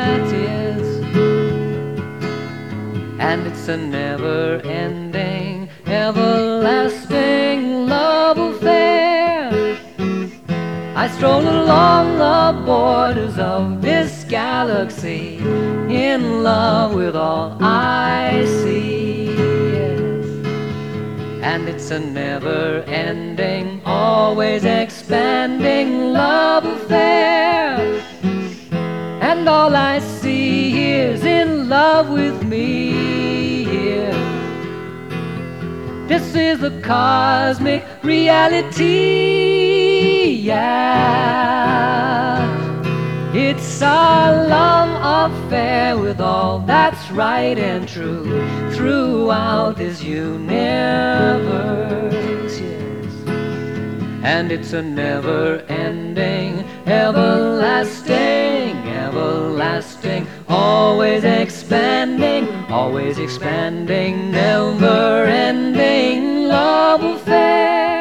that is. And it's a never-ending, everlasting love affair. I stroll along the borders of this galaxy, in love with all I see. Yes. And it's a never-ending, always expanding love affair. And all I see is in love with me. Yeah. This is the cosmic reality. Yeah. It's our long affair with all that's right and true throughout this universe. Yes. And it's a never-ending, everlasting, everlasting, always expanding, never-ending love affair.